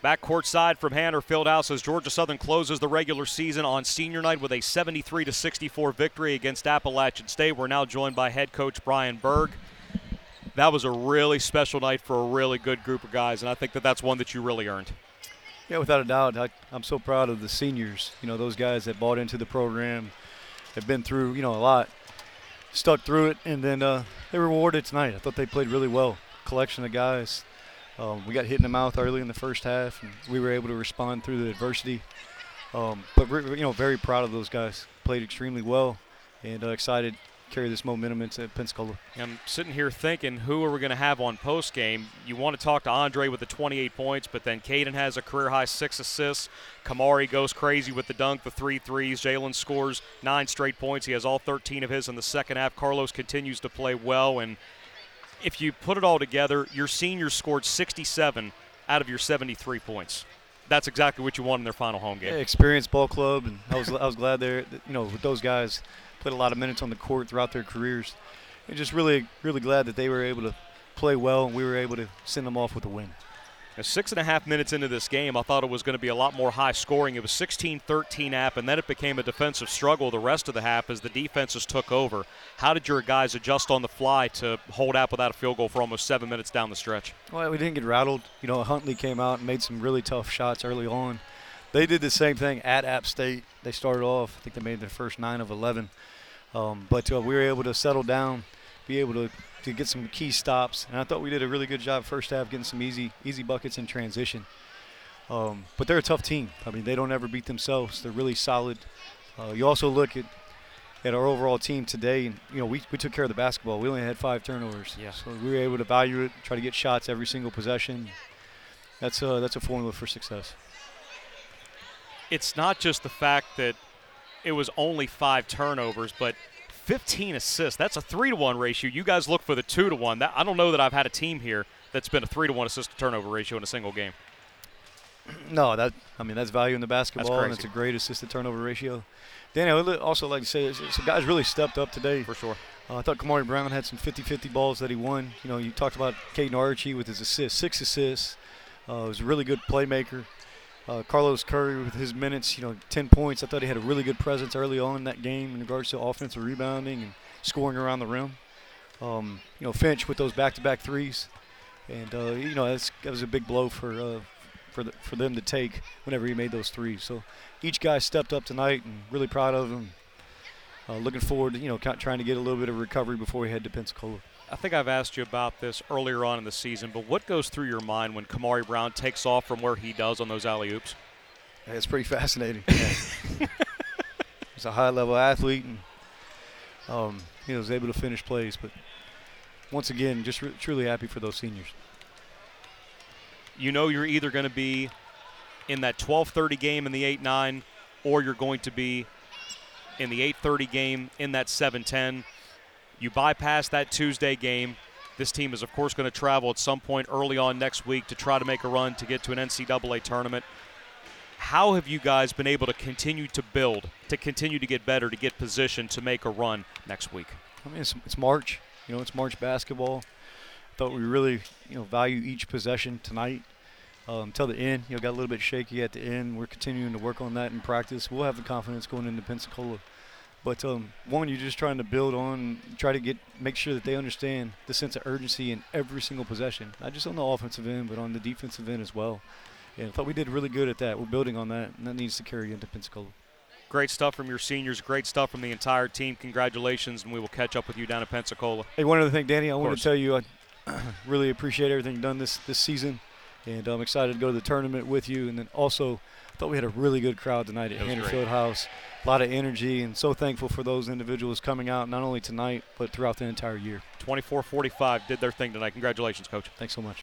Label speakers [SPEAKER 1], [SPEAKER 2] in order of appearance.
[SPEAKER 1] Back courtside from Hanner Fieldhouse as Georgia Southern closes the regular season on senior night with a 73-64 victory against Appalachian State. We're now joined by head coach Brian Berg. That was a really special night for a really good group of guys, and I think that's one that you really earned.
[SPEAKER 2] Yeah, without a doubt. I'm so proud of the seniors. Those guys that bought into the program, have been through, a lot, stuck through it, and then they were rewarded tonight. I thought they played really well. Collection of guys. We got hit in the mouth early in the first half, and we were able to respond through the adversity. But we're, very proud of those guys. Played extremely well, and excited to carry this momentum into Pensacola.
[SPEAKER 1] I'm sitting here thinking, who are we going to have on post-game? You want to talk to Andre with the 28 points, but then Caden has a career-high 6 assists. Kamari goes crazy with the dunk, the 3 threes. Jalen scores 9 straight points. He has all 13 of his in the second half. Carlos continues to play well, and if you put it all together, your seniors scored 67 out of your 73 points. That's exactly what you want in their final home game.
[SPEAKER 2] Yeah, experienced ball club, and I was glad there. With those guys, played a lot of minutes on the court throughout their careers. And just really, really glad that they were able to play well, and we were able to send them off with a win.
[SPEAKER 1] Now, 6.5 minutes into this game, I thought it was going to be a lot more high scoring. It was 16-13 app, and then it became a defensive struggle the rest of the half as the defenses took over. How did your guys adjust on the fly to hold App without a field goal for almost 7 minutes down the stretch?
[SPEAKER 2] Well, we didn't get rattled. Huntley came out and made some really tough shots early on. They did the same thing at App State. They started off, I think they made their first 9 of 11. But we were able to settle down, be able to get some key stops. And I thought we did a really good job first half getting some easy buckets in transition. But they're a tough team. I mean, they don't ever beat themselves. They're really solid. You also look at our overall team today, and, we took care of the basketball. We only had 5 turnovers.
[SPEAKER 1] Yeah.
[SPEAKER 2] So we were able to value it, try to get shots every single possession. That's a formula for success.
[SPEAKER 1] It's not just the fact that it was only 5 turnovers, but 15 assists. That's a 3-to-1 ratio. You guys look for the 2-to-1. I don't know that I've had a team here that's been a 3-to-1 assist-to-turnover ratio in a single game.
[SPEAKER 2] No, that's value in the basketball, and it's a great assist-to-turnover ratio. Danny, I would also like to say some guys really stepped up today.
[SPEAKER 1] For sure.
[SPEAKER 2] I thought Kamari Brown had some 50-50 balls that he won. You talked about Caden Archie with his assists, 6 assists. He was a really good playmaker. Carlos Curry with his minutes, 10 points. I thought he had a really good presence early on in that game in regards to offensive rebounding and scoring around the rim. Finch with those back-to-back threes. And, that was a big blow for them to take whenever he made those threes. So each guy stepped up tonight, and really proud of them. Looking forward to, trying to get a little bit of recovery before we head to Pensacola.
[SPEAKER 1] I think I've asked you about this earlier on in the season, but what goes through your mind when Kamari Brown takes off from where he does on those alley-oops?
[SPEAKER 2] Yeah, it's pretty fascinating. He's a high-level athlete, and he was able to finish plays. But once again, just truly happy for those seniors.
[SPEAKER 1] You're either going to be in that 12:30 game in the 8-9, or you're going to be in the 8:30 game in that 7-10. You bypass that Tuesday game. This team is, of course, going to travel at some point early on next week to try to make a run to get to an NCAA tournament. How have you guys been able to continue to build, to continue to get better, to get positioned to make a run next week?
[SPEAKER 2] I mean, it's March. It's March basketball. I thought we really, value each possession tonight till the end. Got a little bit shaky at the end. We're continuing to work on that in practice. We'll have the confidence going into Pensacola. But, one, you're just trying to build on, try to make sure that they understand the sense of urgency in every single possession, not just on the offensive end, but on the defensive end as well. And I thought we did really good at that. We're building on that, and that needs to carry into Pensacola.
[SPEAKER 1] Great stuff from your seniors. Great stuff from the entire team. Congratulations, and we will catch up with you down in Pensacola.
[SPEAKER 2] Hey, one other thing, Danny, I want to tell you I really appreciate everything you've done this season, and I'm excited to go to the tournament with you. And then also, I thought we had a really good crowd tonight at Hanner Fieldhouse. A lot of energy, and so thankful for those individuals coming out not only tonight but throughout the entire year.
[SPEAKER 1] 24-45 did their thing tonight. Congratulations, Coach.
[SPEAKER 2] Thanks so much.